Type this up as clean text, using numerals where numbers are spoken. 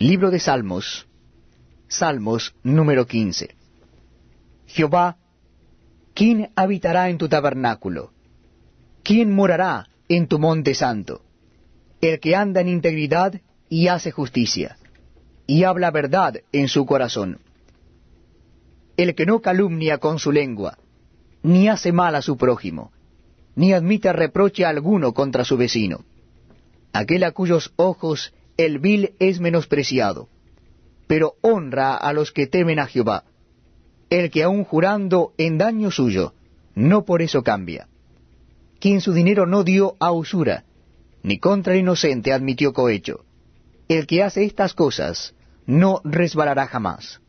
Libro de Salmos, Salmos número 15. Jehová, ¿quién habitará en tu tabernáculo? ¿Quién morará en tu monte santo? El que anda en integridad y hace justicia, y habla verdad en su corazón. El que no calumnia con su lengua, ni hace mal a su prójimo, ni admite reproche alguno contra su vecino. Aquel a cuyos ojos el vil es menospreciado, pero honra a los que temen a Jehová. El que aun jurando en daño suyo, no por eso cambia. Quien su dinero no dio a usura, ni contra el inocente admitió cohecho. El que hace estas cosas no resbalará jamás.